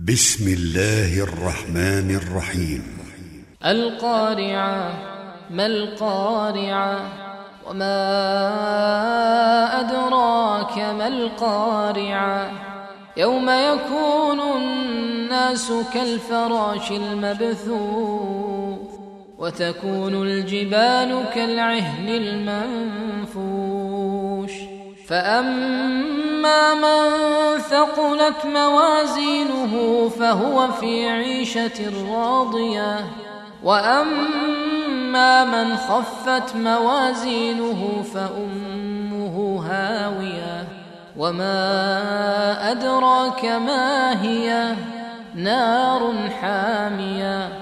بسم الله الرحمن الرحيم. القارعة. ما القارعة؟ وما أدراك ما القارعة؟ يوم يكون الناس كالفراش المبثوث وتكون الجبال كالعهن المنفوش فأما من ثقلت موازينه فهو في عيشة راضية وأما من خفت موازينه فأمه هاوية وما أدراك ما هي نار حامية